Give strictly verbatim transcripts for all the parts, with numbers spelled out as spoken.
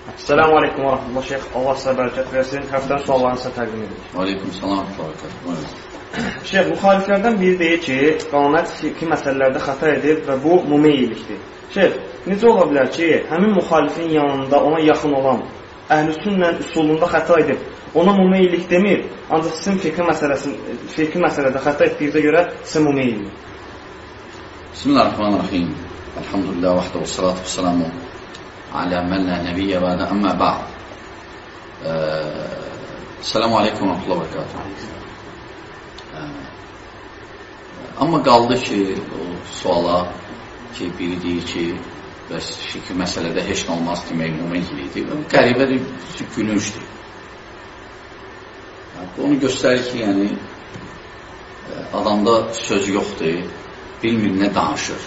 Selamun Aleyküm və Rahmetullah Şeyx. Allah sizə bərəkət versin. Həftənin suallarını sizə təqdim edirik. Aleyküm salam və bərəkət. Şeyx, müxaliflərdən biri deyir ki, qanunət fiqhi məsələlərdə xəta edib və bu mumeyyilikdir. Şeyx, necə ola bilər ki, həmin müxalifin yanında ona yaxın olan əhl-i-sünnə üsulunda xəta edib, ona mumeyyilik demir, ancaq sizin fiqhi məsələdə xəta etdiyinizə görə sizə mumeyyilik. Bismillahirrahmanirrahim. Elhamdülillah və vəxdə və salatu və selamu alə mən lə nəbiyyə və də əmmə ba'd. Selamu aleykum və rahmetullah və bərəkatuhu. Amma qaldı ki, o suala ki, biri deyir ki, bəs fikir məsələdə heç nə olmaz demək mümkündir. Qəribədir, gülüncdür. Onu göstərir ki, yəni, adamda söz yoxdur, bilmir nə danışır.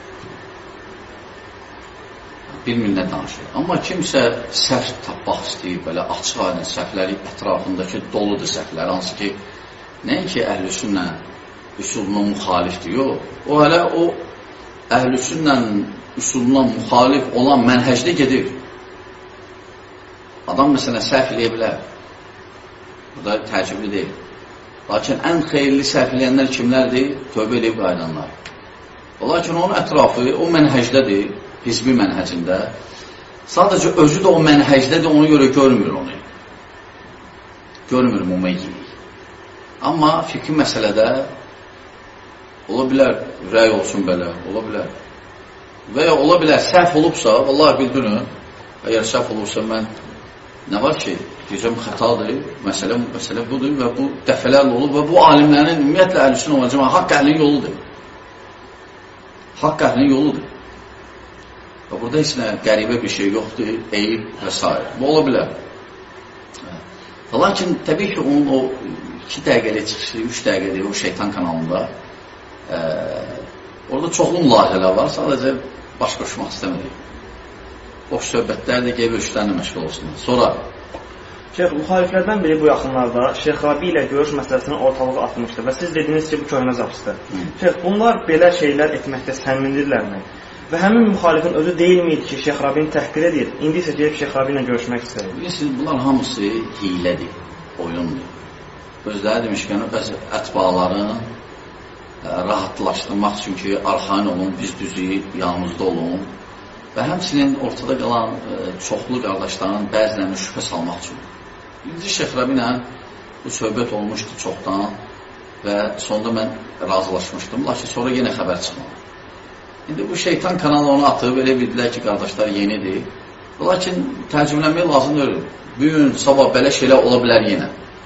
Bilmir nə danışır. Amma kimsə səhv tapmaq istəyir, belə açıq aydın səhvləri ətrafındakı doludur səhvlər, hansı ki, nəinki əhl-i-sünnə üsuluna müxalifdir, yox. O hələ o əhl-i-sünnə üsuluna müxalif olan mənhəcdə gedir. Adam məsələn səhv eləyə bilər. Bu da təəccüblü deyil. Lakin ən xeyirli səhv eləyənlər kimlərdir? Tövbə edib qaydanlar. Lakin onun ətrafı o mənhəcdədir, hizbi mənhəcində. Sadəcə özü də o mənhəcdədir, ona görə görmür onu. Görmür mümeyyilik. Amma fikri məsələdə ola bilər, rəy olsun belə, ola bilər. Və ya ola bilər, səhv olubsa, vallahi bildirin, əgər səhv olubsa, mən nə var ki, deyəcəm, xətadır, məsələ, məsələ budur və bu dəfələrlə olub və bu alimlərin, ümumiyyətlə, əhl-i-sünnə və cəmaət haqq əhlinin yoludur. Haqq əhlinin yoludur. Və burada heç nə qəribə bir şey yoxdur, eyib və s. Bu ola bilər. Lakin, təbii ki, onun o iki dəqiqəli çıxışı, üç dəqiqəli o şeytan kanalında e, orada çoxlu mülahilələr var, sadəcə baş qoşmaq istəmirik. Boş söhbətlərdir, qeyb ölçülərlə məşğul olsunlar. Sonra Şeyx, müxaliflərdən biri bu yaxınlarda Şeyx Rabi ilə görüş məsələsini ortalığa atmışdı və siz dediniz ki, bu köhnə zabıstır. Şeyx, bunlar belə şeylər etməkdə səmindirlərmi? Və həmin müxalifin özü deyilmiydi ki, Şeyx Rabini təhqir edir, indi isə gelib Şeyx Rabi ilə görüşmək istəyir. Bilirsiniz, bunlar hamısı hilədir, oyundur. Özləri demişkən, bəzi ətbaların rahatlaşdırmaq üçün ki, arxain olun, biz düzü, yanımızda olun və həmçinin ortada qalan çoxlu qardaşların bəzilərini şübhə salmaq üçün. İkinci Şeyx Rabi ilə bu söhbət olmuşdu çoxdan və sonunda mən razılaşmışdım, lakin sonra yenə xəbər çıxmadı. İndi bu şeytan kanalı onu atıb, elə bildilər ki, qardaşlar yenidir. Lakin təəccüblənmək lazımdır. Bugün, sabah belə şeylər ola bilər yenə.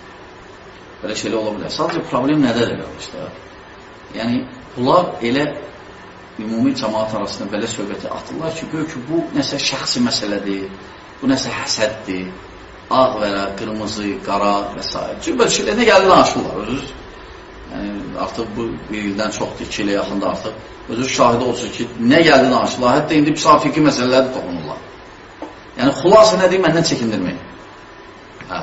Belə şeylər ola bilər. Sadəcə problem nədədir qardaşlar? Yəni, bunlar elə ümumi cəmaat arasında belə söhbəti atırlar ki, gör ki, bu nəsə şəxsi məsələdir, bu nəsə həsəddir, ağ və qırmızı, qara və s. Çünki belə şeylər nə gəlir danışırlar, özünüz. Yəni, artıq bu bir ildən çoxdur, iki ilə yaxında artıq. Özür şahidi olsun ki, nə gəldi danışırlar, hətta indi psafiki məsələləri toxunurlar. Yəni, xulası nədir, məndən çəkindirmək. Hə.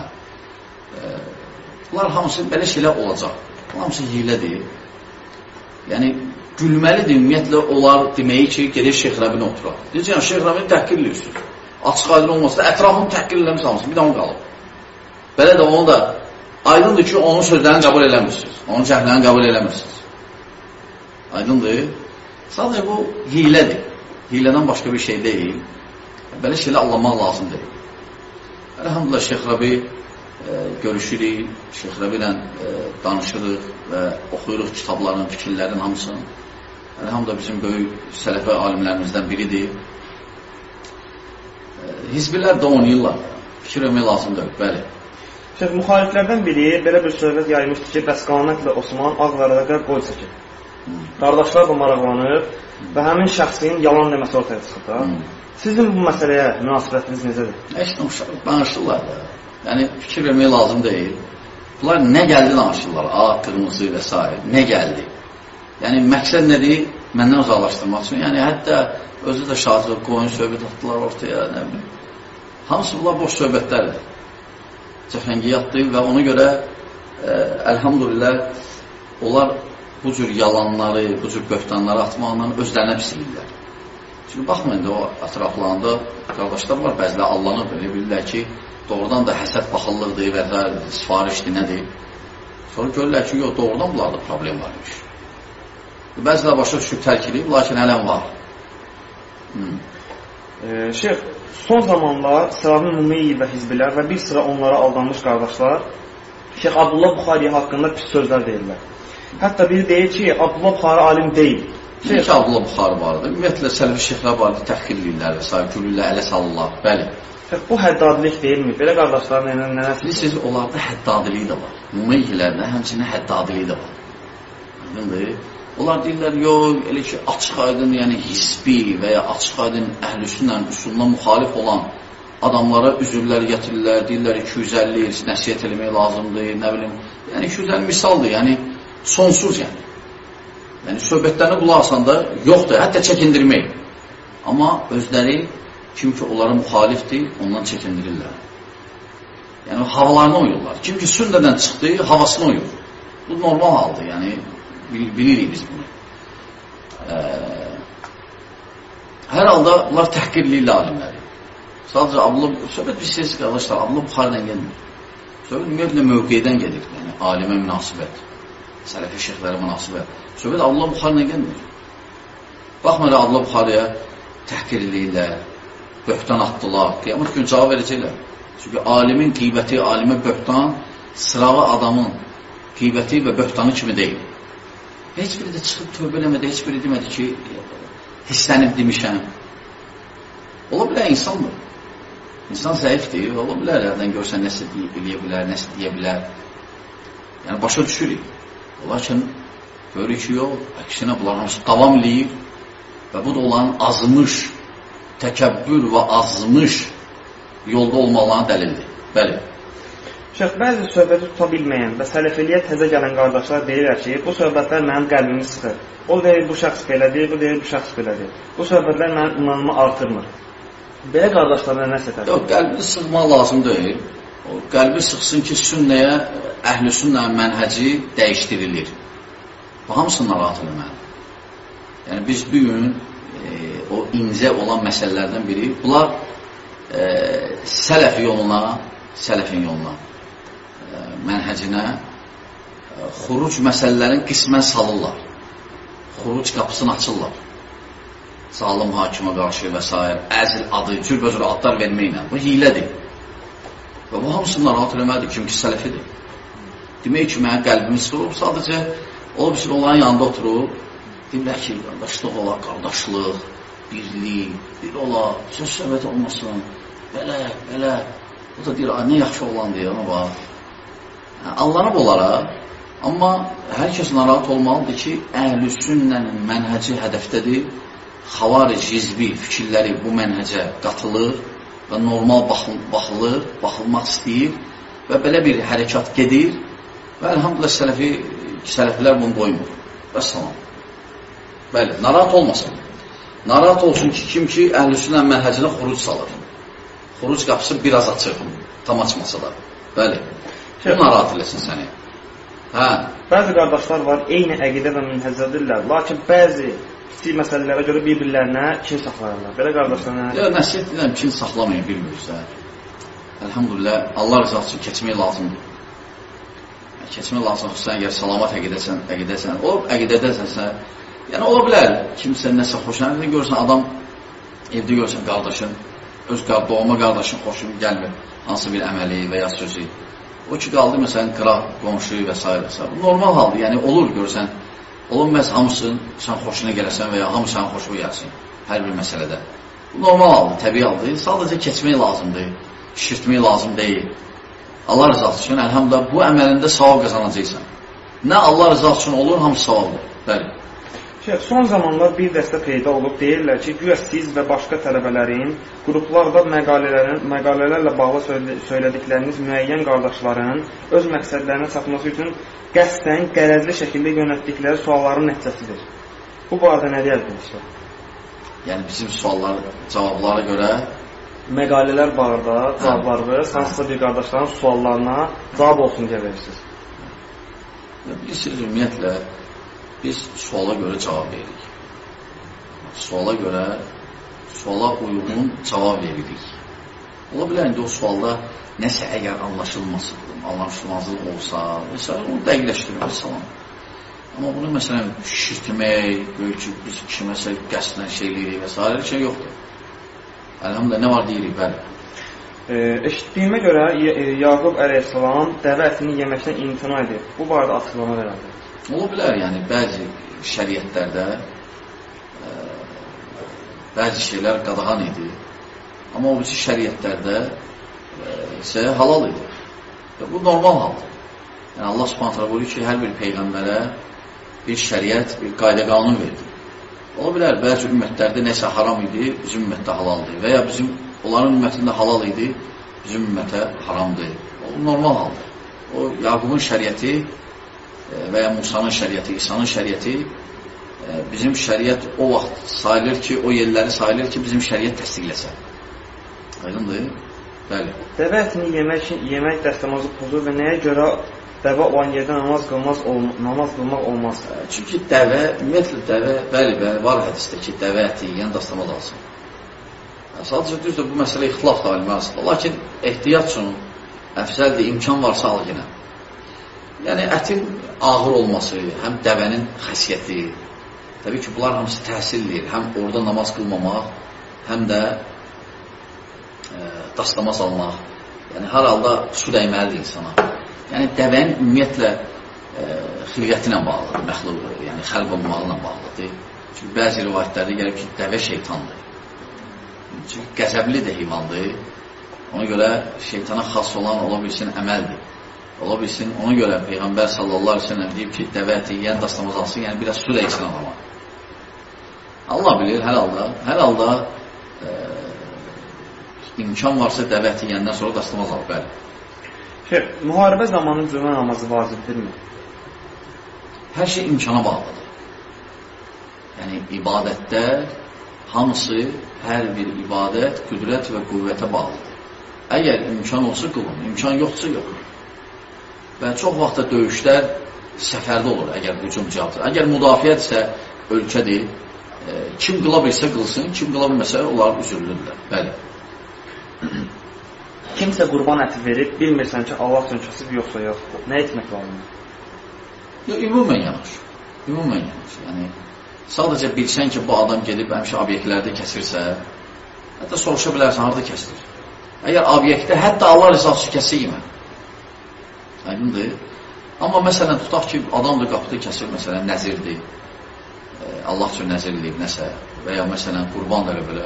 E, bunlar hamısı belə şeylər olacaq. Bunlar hamısı hilədir. Yəni, gülməlidir, ümumiyyətlə, onlar deməyi ki, gedir Şeyx Rabini oturaq. Deyəcək, yəni, Şeyx Rabini təhqir edirsiniz. Açıq aydın olmasa da, ətrafını təhqir eləmiş almışsınız, bir də onu qalıb. Belə də onu da, aydındır ki, onun sözlərini qəbul eləmirsiniz, onun cəhlərini qəbul eləmirsiniz. Aydındır. Sadəcə bu hilədir. Hilədən başqa bir şey deyil. Belə şeylə anlamaq lazım deyil. Elhamdülillah, Şeyx Rabi e, görüşürük, Şeyx Rabi ilə e, danışırıq və oxuyuruq kitabların, fikirlərin hamısını. Elhamdülillah, bizim böyük sələfə alimlərimizdən biridir. E, hizbilər də oynayırlar. Fikir vermək lazımdır, bəli. Şeyx, müxaliflərdən biri belə bir söhbət yaymışdı ki, bəs qanunətlə Osman Ağvarada qoy çəkir. Qardaşlar da maraqlanır və həmin şəxsin yalan deməsi ortaya çıxır da. Hmm. Sizin bu məsələyə münasibətiniz necədir? Heç nə danışırlar da. Yəni, fikir vermək lazım deyil. Bunlar nə gəldi danışırlar? Ağ, qırmızı və s. Nə gəldi? Yəni, məqsəd nədir? Məndən uzaqlaşdırmaq üçün. Yəni, hətta özü də şahid qoyun söhbət atdılar ortaya, nə bilim. Hamısı bunlar boş söhbətlərdir. Cəfəngiyyatdır və ona görə e, əlhamdülillah onlar bu cür yalanları, bu cür böhtanları atmaqla özlərinə pis edirlər. Çünki baxmayın da o ətraflarında qardaşlar var, bəzilə Allah'ını belə bilirlər ki, doğrudan da həsəd baxıllıqdır və ya sifarişdir, nədir? Sonra görürlər ki, yox, doğrudan bunlarda problem varmış. Bəzilə başa düşüb tərk edib, lakin hələn var. Hmm. E, Şeyx, son zamanlar Sıravi Mumeyyi və Hizbilər və bir sıra onlara aldanmış qardaşlar Şeyx Abdullah Buxari haqqında pis sözlər deyirlər. Hətta biri deyir ki, Abdullah Buxari alim deyil. Şeyx ki, Abdullah Buxari vardı. Ümumiyyətlə, sələfi şeyxlər vardı, təxkirlirlər və s. gülürlər, ələ salırlar. Bəli. Şeyx, bu həddadilik deyilmi? Belə qardaşların nənəsi? Bilirsiniz, onlarda həddadilik də var. Mumeyyilərdə həmçinin həddadilik də var. Aydındır. Onlar deyirlər, yox, elə ki, açıq aydın, yəni hisbi və ya açıq aydın əhlüsünlə, üsuluna müxalif olan adamlara üzürlər gətirirlər, deyirlər iki yüz əlli nəsiyyət eləmək lazımdır, nə bilim. Yəni iki yüz əlli misaldır, yəni sonsuz yəni. Yəni söhbətlərini qulaq asanda yoxdur, hətta çəkindirmək. Amma özləri kim ki onlara müxalifdir, ondan çəkindirirlər. Yəni havalarını oyurlar. Kim ki sünnədən çıxdı, havasını oyur. Bu normal haldır, yəni bilirik biz bunu. Ee, hər halda bunlar təhqirliylə alimləri. Sadəcə Abdullah, söhbət bir ses qardaşlar, Abdullah Buxaridən gelmir. Söhbət ümumiyyətlə mövqeydən gedir, yəni alimə münasibət, sələfi şeyxlərə münasibət. Söhbət Abdullah Buxaridən gelmir. Baxmayın Abdullah Buxariyə təhqirliyirlər, böhtan atdılar, qiyamət gün cavab verəcəklər. Çünki alimin qiybəti, alimə böhtan, sırağı adamın qiybəti və böhtanı kimi deyil. Heç biri də çıxıb tövbə eləmədi, heç biri demədi ki, hisslənib demişəm. Ola bilər insandır. İnsan zəifdir, ola bilər, yerdən görsən nəsə deyə bilər, nəsə deyə bilər. Yəni, başa düşürük. Lakin, görürük ki, yox, əksinə bunlar hamısı davam eləyir və bu da olan azmış, təkəbbür və azmış yolda olmalarına dəlildir. Bəli. Şeyx, bəzi söhbəti tuta bilməyən və sələfiliyə təzə gələn qardaşlar deyirlər ki, bu söhbətlər mənim qəlbimi sıxır. O deyir, bu şəxs belədir, bu deyir, bu şəxs belədir. Bu söhbətlər mənim imanımı artırmır. Belə qardaşlarına nə sətər? Yox, qəlbi sıxmaq lazım deyil. O, qəlbi sıxsın ki, sünnəyə, əhl-i sünnə mənhəci dəyişdirilir. Bu hamısını narahat eləməlidir. Yəni, biz bugün e, o incə olan məsələlərdən biri, bunlar e, sələf yoluna, sələfin yoluna, mənhəcinə xuruc məsələlərin qismən salırlar. Xuruc qapısını açırlar. Zalim hakimə qarşı və s. Əzil adı, cürbəcür adlar verməklə. Bu hilədir. Və bu hamısını narahat eləməlidir, kim ki sələfidir. Demək ki, mənə qəlbimi sıxılıb, sadəcə olub üçün onların yanında oturub, deyirlər ki, qardaşlıq ola, qardaşlıq, birlik, bir ola, söz söhbət olmasın, belə, belə. O da deyir, nə yaxşı olan deyir, ona bax. Allanıb onlara, amma hər kəs narahat olmalıdır ki, əhl-i sünnənin mənhəci hədəfdədir, xavaric, hizbi fikirləri bu mənhəcə qatılır və normal baxılır, baxılmaq istəyir və belə bir hərəkat gedir və əlhamdülillah sələfi, sələfilər bunu qoymur. Və salam. Bəli, narahat olmasın. Narahat olsun ki, kim ki, əhl-i sünnənin mənhəcinə xuruc salır. Xuruc qapısı biraz açıq, tam açmasa da. Bəli. Bu narahat eləsin səni. Hə. Bəzi qardaşlar var, eyni əqidə və münhəzzədirlər, lakin bəzi kiçik məsələlərə görə bir-birlərinə kin saxlayırlar. Belə qardaşlarına... Ya, nəsiyyət edirəm, kin saxlamayın, bilmiyorsa. Əlhamdülillah, Allah rızası üçün keçmək lazımdır. Keçmək lazımdır, xüsusən əgər salamat əqidəsən, əqidəsən, o əqidədəsənsə, yəni ola bilər, kimsə nəsə xoşlanır, görürsən, adam evdə görürsən, qardaşın, öz doğma qardaşın xoşun gəlmir, hansı bir əməli və ya sözü. O ki, qaldı, məsələn, qıraq, qonşu və s. və s. Bu normal haldır, yəni olur, görürsən, olunməz hamısın sən xoşuna gələsən və ya hamı sən xoşuna gəlsin, hər bir məsələdə. Bu normal haldır, təbii haldır, sadəcə keçmək lazımdır, şişirtmək lazım deyil. Allah rızası üçün, əlhamdülillah, bu əməlində savab qazanacaqsan. Nə Allah rızası üçün olur, hamısı savabdır. Bəli. Şeyh, son zamanlar bir dəstə peyda olub, deyirlər ki, güya siz və başqa tələbələrin qruplarda məqalələrin, məqalələrlə bağlı söylədikləriniz müəyyən qardaşların öz məqsədlərinə çatması üçün qəsdən, qərəzli şəkildə yönətdikləri sualların nəticəsidir. Bu barədə nə deyərdiniz? Yəni, bizim suallar, cavablara görə məqalələr barədə cavablarınız hansısa bir qardaşların suallarına cavab olsun deyə verirsiniz. Bilirsiniz, ümumiyyətlə, biz suala görə cavab veririk. Suala görə suala uyğun cavab veririk. Ola bilər, indi o sualda nəsə əgər anlaşılmazlıq olsa, məsələn, onu dəqiqləşdirmək salam. Amma bunu, məsələn, şişirtmək, böyük biz kişi məsələ qəsdən şey eləyirik və s. şey yoxdur. Əlhamdülillah, nə var deyirik, bəli. Eşitdiyimə görə Yaqub əleyhissalam dəvə ətini yeməkdən imtina edib. Bu barədə açıqlama verəndə. Ola bilər, yəni, bəzi şəriətlərdə e, bəzi şeylər qadağan edir. Amma o birisi şəriətlərdə e, isə halal edir. Və bu normal haldır. Yəni, Allah Subhanahu taala buyurur ki, hər bir peyğəmbərə bir şəriət, bir qayda-qanun verdi. Ola bilər, bəzi ümmətlərdə nəsə haram idi, bizim ümmətdə halaldır. Və ya bizim, onların ümmətində halal idi, bizim ümmətə haramdır. O normal haldır. O, Yaqubun şəriəti və ya Musanın şəriəti, İsa'nın şəriəti bizim şəriət o vaxt sayılır ki, o yerləri sayılır ki, bizim şəriət təsdiqləsə. Aydındır? Bəli. Dəvə ətini yemək üçün yemək dəstəmazı pozur və nəyə görə dəvə olan yerdə namaz qılmaz, namaz qılmaq olmaz? Çünki dəvə, ümumiyyətlə dəvə, bəli, bəli, var hədisdə ki, dəvə əti yiyən dəstəmaz alsın. Sadəcə düzdür, bu məsələ ixtilaf da alimə arasında. Lakin ehtiyat üçün əfsəldir, imkan varsa al yenə. Yəni, ətin ağır olması, həm dəvənin xəsiyyəti, təbii ki, bunlar hamısı təhsildir. Həm orada namaz qılmamaq, həm də e, dastamaz almaq. Yəni, hər halda su dəyməlidir insana. Yəni, dəvənin ümumiyyətlə e, xilqəti ilə bağlıdır, məxluq, yəni xəlq olmaqla bağlıdır. Çünki bəzi rivayətlərdə gəlir ki, dəvə şeytandır. Çünki qəzəbli də heyvandır. Ona görə şeytana xas olan ola bilsin əməldir. Ola bilsin, ona görə Peyğəmbər sallallahu aleyhi ve sellem deyib ki, dəvə əti yiyən dastamaz alsın, yəni biraz su dəysin adama. Allah bilir, hər halda, hər halda e, imkan varsa dəvə əti yiyəndən sonra dastamaz al, bəli. Şeyh, müharibə zamanı cümə namazı vacibdirmi? Hər şey imkana bağlıdır. Yəni, ibadətdə hamısı, hər bir ibadət qüdrət və qüvvətə bağlıdır. Əgər imkan olsa qılın, imkan yoxsa yox. Və çox vaxtda döyüşlər səfərdə olur, əgər hücum cavabdır. Əgər müdafiədirsə, ölkədir, e, kim qıla bilsə qılsın, kim qıla bilməsə, onlar üzürlürlər. Bəli. Kimsə qurban əti verib, bilmirsən ki, Allah üçün kasıb yoxsa yox. Nə etmək lazımdır? Yox, ümumən yanaş. Ümumən yanaş. Yəni, sadəcə bilsən ki, bu adam gedib həmişə obyektlərdə kəsirsə, hətta soruşa bilərsən, harada kəsilir? Əgər obyektdə, hətta Allah rızası kəsə yemə. Aydındır. Amma məsələn, tutaq ki, adam da qapıda kəsir, məsələn, nəzirdir. E, Allah üçün nəzir edib nəsə və ya məsələn, qurban da belə.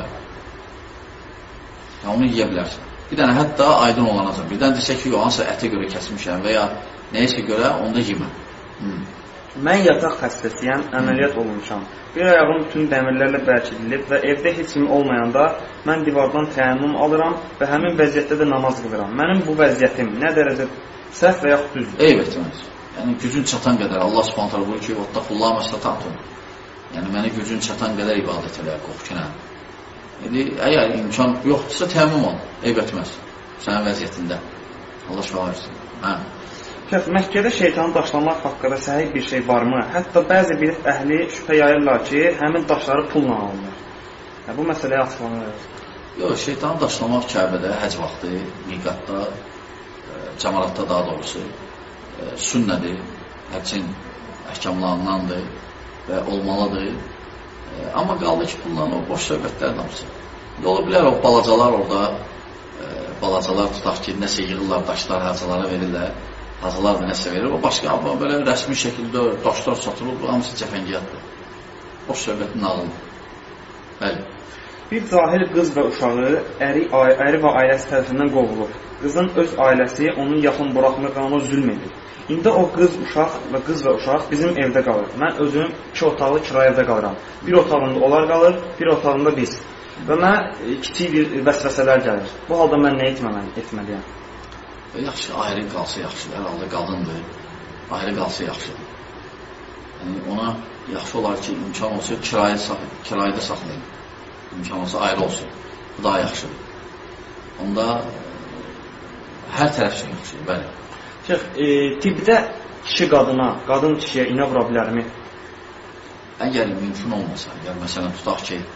Ya, onu yiyə bilərsən. Bir dənə hətta aydın olanacaq. Birdən desə ki, hansısa ətə görə kəsmişəm və ya neyəsə görə onda yemə. Hmm. Mən yataq xəstəsiyəm, əməliyyat olmuşam. Bir ayağım bütün dəmirlərlə bərkidilib və evdə heç kim olmayanda mən divardan təyəmmüm alıram və həmin vəziyyətdə də namaz qılıram. Mənim bu vəziyyətim nə dərəcə səhv və yaxud düzdür? Eyb etməz. Yəni, gücün çatan qədər Allah Subhanahu taala buyurur ki, "Vattaqullaha mastata'tum." Yəni, mənə gücün çatan qədər ibadət elə, qorxuna. Yəni, əgər imkan yoxdursa təmin ol, eyb etməz. Sənin vəziyyətində. Allah şifa versin. Hə. Şəf, Məkkədə şeytanı daşlamaq haqqında səhih bir şey varmı? Hətta bəzi bir əhli şübhə yayırlar ki, həmin daşları pulla alınır. Yəni, bu məsələyə açıqlanır. Yox, şeytanı daşlamaq Kəbədə həc vaxtı, miqatda, cəmaratda daha doğrusu e, sünnədir, həccin əhkamlarındandır və olmalıdır. E, amma qaldı ki, bundan o boş söhbətlər damsın. Ola bilər o balacalar orada, e, balacalar tutaq ki, nəsə yığırlar, daşlar hacılara verirlər, hacılar da nəsə verir, o başqa, amma belə rəsmi şəkildə daşlar satılır, bu hamısı cəfəngiyatdır. Boş söhbətin ağıldır. Bəli. Bir cahil qız və uşağı əri, əri və ailəsi tərəfindən qovulur. Qızın öz ailəsi onun yaxın buraxmır və ona zülm edir. İndi o qız, uşaq və qız və uşaq bizim evdə qalır. Mən özüm iki otaqlı kirayədə qalıram. Bir otağında onlar qalır, bir otağında biz. Və mənə kiçik bir vəsvəsələr gəlir. Bu halda mən nə etməliyəm? etməliyəm? Yaxşı, ayrı qalsa yaxşıdır. Hər halda qadındır. Ayrı qalsa yaxşıdır. Yəni, ona yaxşı olar ki, imkan olsa kirayədə saxlayın. İmkan olsa ayrı olsun. Bu daha yaxşıdır. Onda hər tərəf üçün yaxşıdır, bəli. Şeyh, e, tibbdə kişi qadına, qadın kişiyə inə vura bilərmi? Əgər mümkün olmasa, əgər məsələn tutaq ki,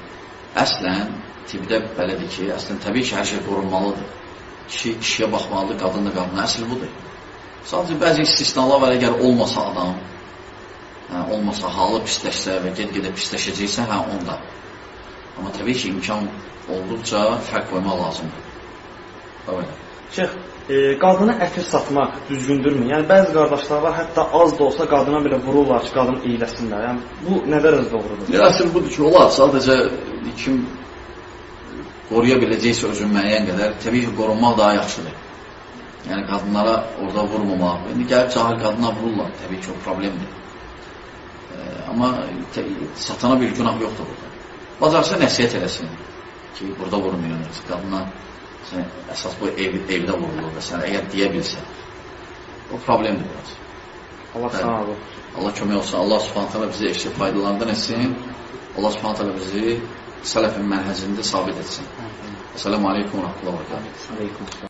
əslən tibdə belədir ki, əslən təbii ki, hər şey qorunmalıdır. Kişi kişiyə baxmalıdır, qadın da qadına. Əsl budur. Sadəcə bəzi istisnalar var, əgər olmasa adam, hə, olmasa halı pisləşsə və ged-gedə pisləşəcəksə, hə, onda. Amma təbii ki, imkan olduqca fərq qoymaq lazımdır. Böyle. Şeyx, e, qadına ətir satmaq düzgündürmü? Yəni, bəzi qardaşlar var, hətta az da olsa qadına belə vururlar ki, qadın iyiləsinlər. Yəni, bu nə dərəcədə doğrudur? Əsl budur ki, olar. Sadəcə kim qoruya biləcəksə özün müəyyən qədər, təbii ki, qorunmaq daha yaxşıdır. Yəni, qadınlara orada vurmamaq. İndi gəlib cahil qadına vururlar, təbii ki, o problemdir. E, amma satana bir günah yoxdur burada. Bacarsa nəsiyyət eləsin ki, burada vurmayın. Qadına sən, əsas bu ev, evdə vurulur və sən əgər deyə bilsən, o problemdir biraz. Allah sağ olun. Allah kömək olsun. Allah subhanət hələ bizi eşit faydalarından etsin. Allah subhanət hələ bizi sələfin mənhəzində sabit etsin. Esselamu aleykum və rəhmətullah və rəhmətullah.